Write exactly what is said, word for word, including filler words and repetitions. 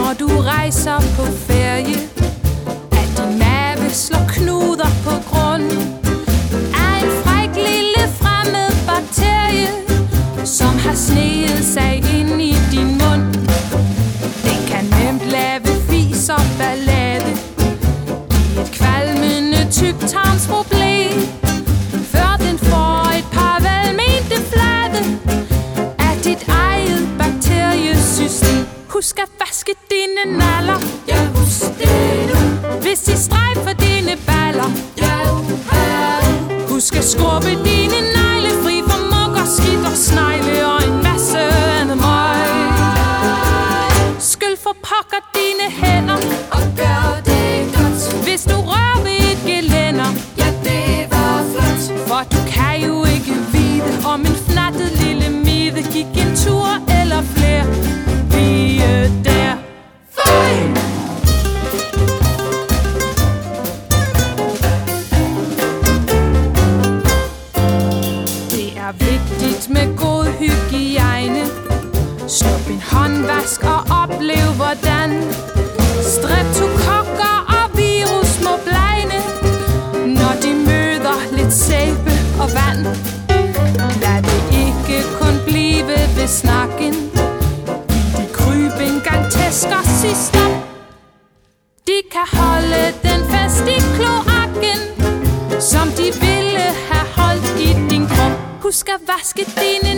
når du rejser på ferie, at din mave slår knuder på grund af en fræk lille fremmed bakterie, som har sneget sig ind i din mund. Den kan nemt lave fis og ballade, give et kvalmende tyktarmsproblem, før den får et par velmente flade af dit eget bakteriesystem. Husk at vaske dine naller, Ja, husk det nu. hvis de strejfer dine baller. Ja, uh, Husk at skrubbe dine negle fri for mug og skidt og snegle og en masse andet møg. Skyld for pokker dine hænder, og gør det godt. hvis du rører ved et gelænder. Ja, det var flot. For du kan jo ikke vide, om en fnattet lille mide gik en tur eller flere lige der. Føj! Det er vigtigt med god hygiejne. Snup en håndvask og oplev, hvordan streptokokker og virus må blegne, når de møder lidt sæbe og vand. Lad det ikke kun blive ved snakken. Giv de kryb en gang tæsk og sig stop. De kan holde den fast i kloakken, som de ville have holdt i din krop. Husk at vaske dine